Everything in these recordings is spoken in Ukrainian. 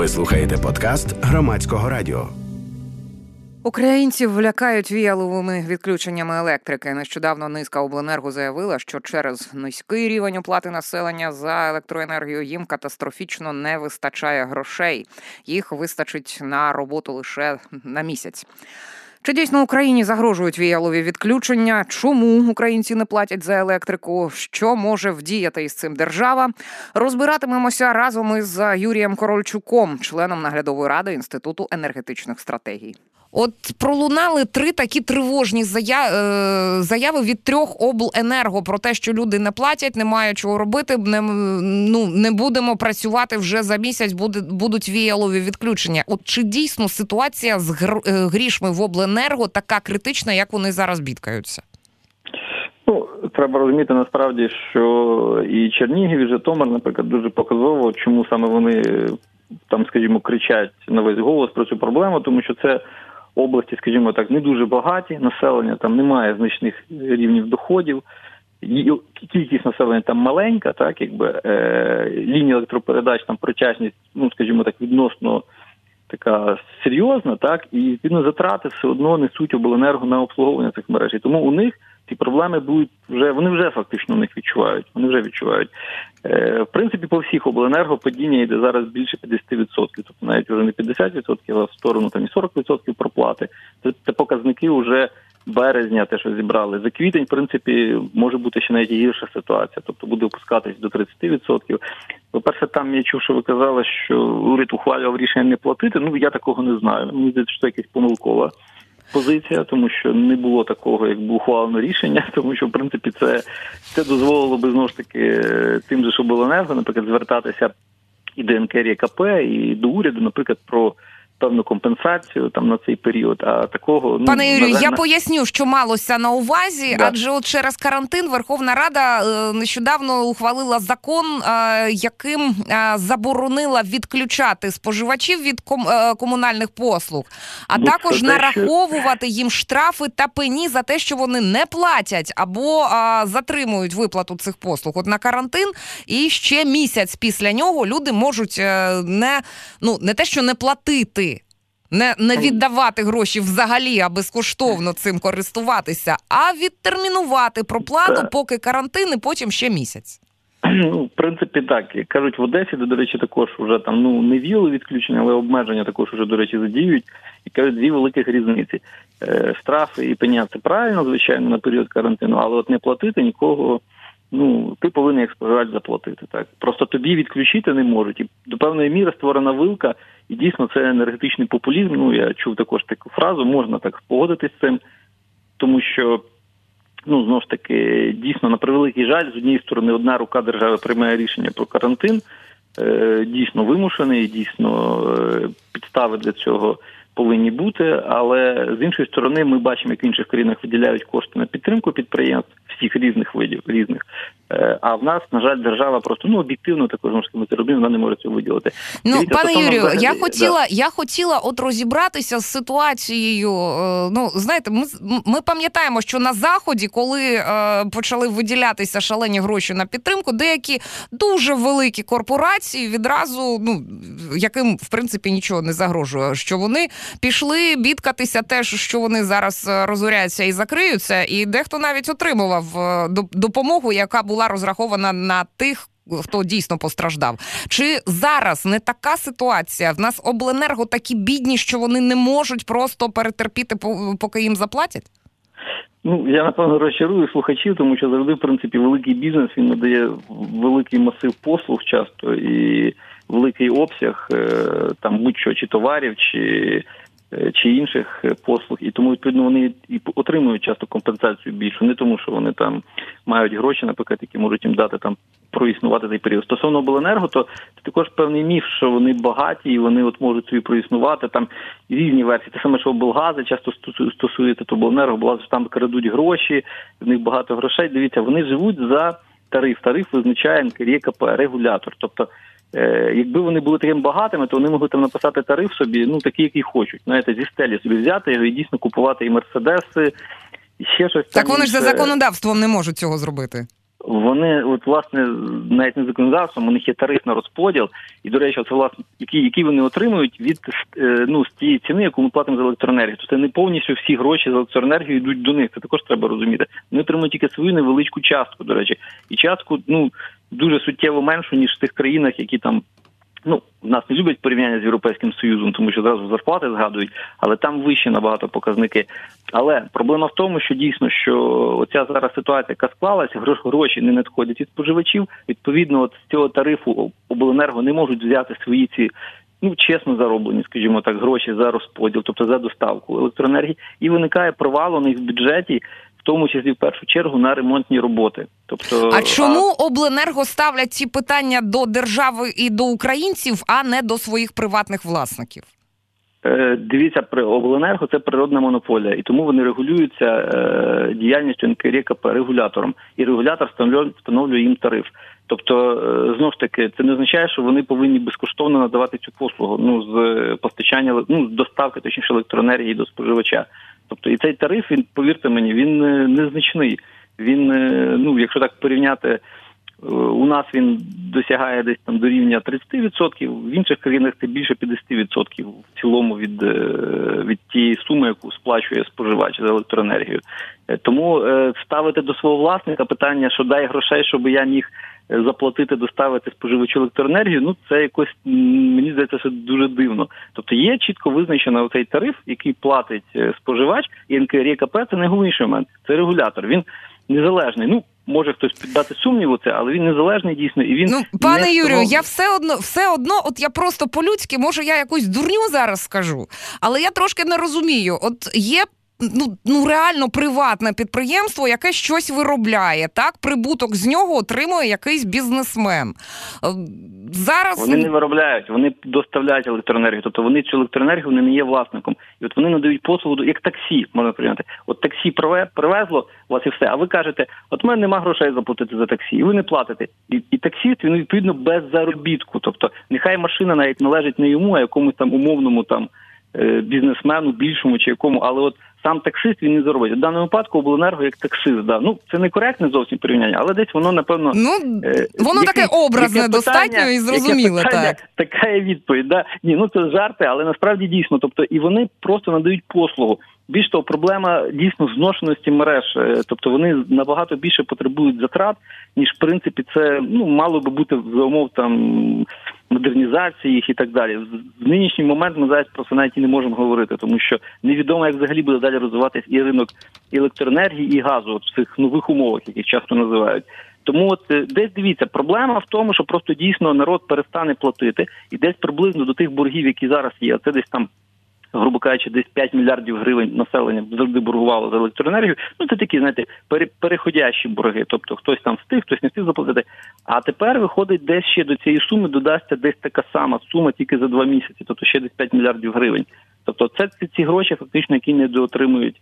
Ви слухаєте подкаст Громадського радіо. Українців лякають віяловими відключеннями електрики. Нещодавно низка обленерго заявила, що через низький рівень оплати населення за електроенергію їм катастрофічно не вистачає грошей. Їх вистачить на роботу лише на місяць. Чи дійсно Україні загрожують віялові відключення? Чому українці не платять за електрику? Що може вдіяти із цим держава? Розбиратимемося разом із Юрієм Корольчуком, членом наглядової ради Інституту енергетичних стратегій. От пролунали 3 такі тривожні заяви від 3 обленерго про те, що люди не платять, не мають чого робити, не будемо працювати вже за місяць, будуть віялові відключення. От чи дійсно ситуація з грішми в обленерго така критична, як вони зараз бідкаються? Треба розуміти насправді, що і Чернігів, і Житомир, наприклад, дуже показово, чому саме вони там, скажімо, кричать на весь голос про цю проблему, тому що це області, скажімо так, не дуже багаті, населення там немає значних рівнів доходів, кількість населення там маленька, так, якби лінія електропередач, там причасність, скажімо так, відносно така серйозна, так, і відповідно затрати все одно несуть обленерго на обслуговування цих мереж. І тому у них ці проблеми будуть вони вже фактично у них відчувають. В принципі, по всіх обленерго падіння йде зараз більше 50%, тобто навіть вже не 50%, а в сторону там і 40% проплати. Це показники вже березня, те, що зібрали. За квітень, в принципі, може бути ще навіть гірша ситуація, тобто буде опускатись до 30%. По-перше, там я чув, що ви казали, що уряд ухвалював рішення не платити. Я такого не знаю. Мені здається, що це якась помилкова позиція, тому що не було такого, якби ухвалено рішення, тому що, в принципі, це дозволило би, знову ж таки, тим же, що обленерго, наприклад, звертатися і до НКРЕКП, і до уряду, наприклад, про певну компенсацію там на цей період, а такого... Пане Юрію, я поясню, що малося на увазі, адже от через карантин Верховна Рада нещодавно ухвалила закон, яким заборонила відключати споживачів від комунальних послуг, а також нараховувати їм штрафи та пені за те, що вони не платять або затримують виплату цих послуг. От на карантин і ще місяць після нього люди можуть не те, що не платити, не віддавати гроші взагалі, а безкоштовно цим користуватися, а відтермінувати проплату, поки карантин, і потім ще місяць. В принципі, так. Кажуть, в Одесі, де, до речі, також вже там, не ввели відключення, але обмеження також вже, до речі, задіюють. І кажуть, 2 великих різниці. Штрафи і пеня – це правильно, звичайно, на період карантину, але от не платити нікого, ти повинен як споживач заплатити. Так. Просто тобі відключити не можуть. І до певної міри створена вилка, і дійсно це енергетичний популізм. Я чув також таку фразу, можна так погодитись з цим, тому що, знову ж таки, дійсно, на превеликий жаль, з однієї сторони, одна рука держави приймає рішення про карантин, дійсно вимушений, дійсно підстави для цього повинні бути, але з іншої сторони ми бачимо, як в інших країнах виділяють кошти на підтримку підприємств всіх різних видів, а в нас, на жаль, держава просто, об'єктивно також, ми це робимо, вона не може цього виділити. Пане Юрію, я хотіла от розібратися з ситуацією, знаєте, ми пам'ятаємо, що на Заході, коли почали виділятися шалені гроші на підтримку, деякі дуже великі корпорації відразу, яким, в принципі, нічого не загрожує, що вони пішли бідкатися теж, що вони зараз розоряться і закриються, і дехто навіть отримував допомогу, яка була розрахована на тих, хто дійсно постраждав. Чи зараз не така ситуація? В нас обленерго такі бідні, що вони не можуть просто перетерпіти, поки їм заплатять? Я, напевно, розчарую слухачів, тому що завжди, в принципі, великий бізнес, він надає великий масив послуг часто і великий обсяг, там, будь-що, чи товарів, чи інших послуг, і тому, відповідно, вони і отримують часто компенсацію більшу, не тому, що вони там мають гроші, наприклад, які можуть їм дати там проіснувати цей період. Стосовно обленерго, то це також певний міф, що вони багаті і вони можуть собі проіснувати, там різні версії. Те саме, що облгази часто стосується, то обленерго, облгази там крадуть гроші, в них багато грошей. Дивіться, вони живуть за тариф. Тариф визначає НКРЕКП, регулятор. Тобто, якби вони були такими багатими, то вони могли там написати тариф собі, такий, який хочуть. Знаєте, зі стелі собі взяти його і дійсно купувати і мерседеси, і ще щось. Так вони ж за законодавством не можуть цього зробити. Вони, от, власне, навіть не законодавством, у них є тарифний розподіл, і, до речі, це, власне, які вони отримують від, з тієї ціни, яку ми платимо за електроенергію. Тобто не повністю всі гроші за електроенергію йдуть до них, це також треба розуміти. Вони отримують тільки свою невеличку частку, до речі. І частку, дуже суттєво меншу, ніж в тих країнах, які там, нас не люблять порівняння з Європейським Союзом, тому що зразу зарплати згадують, але там вищі набагато показники. Але проблема в тому, що дійсно, що оця зараз ситуація, яка склалася, гроші не надходять від споживачів, відповідно, от з цього тарифу обленерго не можуть взяти свої ці, чесно зароблені, скажімо так, гроші за розподіл, тобто за доставку електроенергії, і виникає провал у них в бюджеті, в тому числі в першу чергу на ремонтні роботи. Тобто, чому обленерго ставлять ці питання до держави і до українців, а не до своїх приватних власників? Дивіться, обленерго – це природна монополія, і тому вони регулюються діяльністю НКРЕКП регулятором, і регулятор встановлює їм тариф. Тобто, знову ж таки, це не означає, що вони повинні безкоштовно надавати цю послугу, з постачання, з доставки, точніше, електроенергії до споживача. Тобто, і цей тариф, він, повірте мені, він незначний. Він, якщо так порівняти, у нас він досягає десь там до рівня 30%, в інших країнах це більше 50% в цілому від тієї суми, яку сплачує споживач за електроенергію. Тому ставити до свого власника питання, що дай грошей, щоб я міг заплатити, доставити споживачу електроенергію, це якось, мені здається, що дуже дивно. Тобто є чітко визначено оцей тариф, який платить споживач, і НКРЕКП – це найголовніший момент, це регулятор, він незалежний. Може хтось піддати сумніву це, але він незалежний дійсно, і він... Пане Юрію, я все одно, от я просто по-людськи, може я якусь дурню зараз скажу, але я трошки не розумію. От є реально приватне підприємство, яке щось виробляє, так? Прибуток з нього отримує якийсь бізнесмен. Зараз... Вони не виробляють, вони доставляють електроенергію, тобто вони цю електроенергію, вони не є власником. І от вони надають послугу, як таксі, можна прийняти. От таксі привезло вас і все, а ви кажете, от в мене нема грошей заплатити за таксі, і ви не платите. І таксіст, він відповідно без заробітку, тобто нехай машина навіть належить не йому, а якомусь там умовному там бізнесмену, більшому чи якому, але от сам таксист він не заробить. В даному випадку обленерго як таксист, да. Це не коректне зовсім порівняння, але десь воно, напевно... воно таке образне достатньо і зрозуміле, так. Така є відповідь, да. Ні, це жарти, але насправді дійсно, тобто і вони просто надають послугу. Більш того, проблема дійсно зношеності мереж, тобто вони набагато більше потребують затрат, ніж в принципі це мало би бути за умов там модернізації їх і так далі. В нинішній момент ми зараз про це навіть і не можемо говорити, тому що невідомо, як взагалі буде далі розвиватись і ринок електроенергії, і газу в цих нових умовах, яких часто називають. Тому десь дивіться, проблема в тому, що просто дійсно народ перестане платити, і десь приблизно до тих боргів, які зараз є, це десь там, грубо кажучи, десь 5 мільярдів гривень населення завжди боргувало за електроенергію. Це такі, знаєте, переходящі борги. Тобто хтось там встиг, хтось не встиг заплатити. А тепер виходить, десь ще до цієї суми додасться десь така сама сума тільки за 2 місяці. Тобто ще десь 5 мільярдів гривень. Тобто це ці гроші фактично, які не доотримують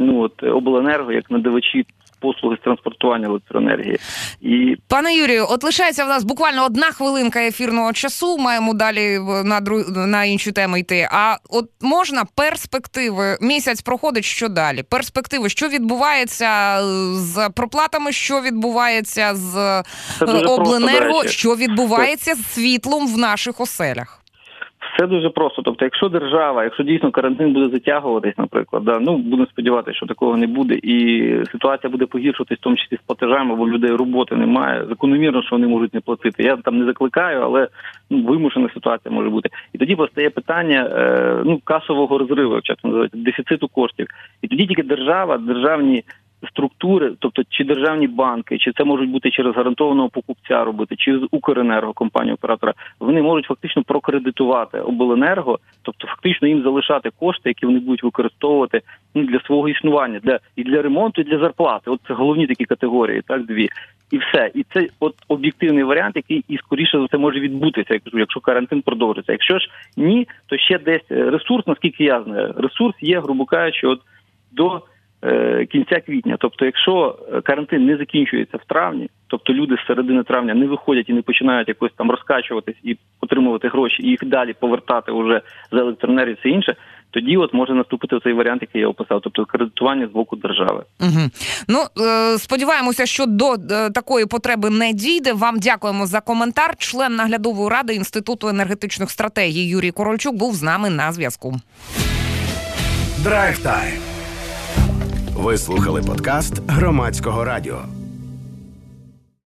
обленерго як надавачі послуги з транспортування електроенергії. Пане Юрію, от лишається в нас буквально 1 хвилинка ефірного часу, маємо далі на інші теми йти. А от можна перспективи, місяць проходить, що далі? Перспективи, що відбувається з проплатами, що відбувається з обленерго, що відбувається з світлом в наших оселях? Все дуже просто. Тобто, якщо дійсно карантин буде затягуватись, наприклад, будемо сподіватися, що такого не буде, і ситуація буде погіршуватись, в тому числі з платежами, бо в людей роботи немає, закономірно, що вони можуть не платити. Я там не закликаю, але вимушена ситуація може бути. І тоді постає питання касового розриву, часто називають, дефіциту коштів. І тоді тільки державні структури, тобто чи державні банки, чи це можуть бути через гарантованого покупця робити, чи з Укренерго, компанію-оператора, вони можуть фактично прокредитувати обленерго, тобто фактично їм залишати кошти, які вони будуть використовувати для свого існування, для ремонту, і для зарплати. От це головні такі категорії, так, дві. І все. І це от об'єктивний варіант, який і скоріше за все може відбутися, якщо карантин продовжиться. Якщо ж ні, то ще десь ресурс, наскільки я знаю, ресурс є, грубо кажучи, до кінця квітня. Тобто, якщо карантин не закінчується в травні, тобто люди з середини травня не виходять і не починають якось там розкачуватись і отримувати гроші, і їх далі повертати вже за електроенергію, все інше, тоді от може наступити цей варіант, який я описав, тобто кредитування з боку держави. Угу. Ну, сподіваємося, що до такої потреби не дійде. Вам дякуємо за коментар. Член наглядової ради Інституту енергетичних стратегій Юрій Корольчук був з нами на зв'язку. Драйв Тайм. Ви слухали подкаст Громадського радіо.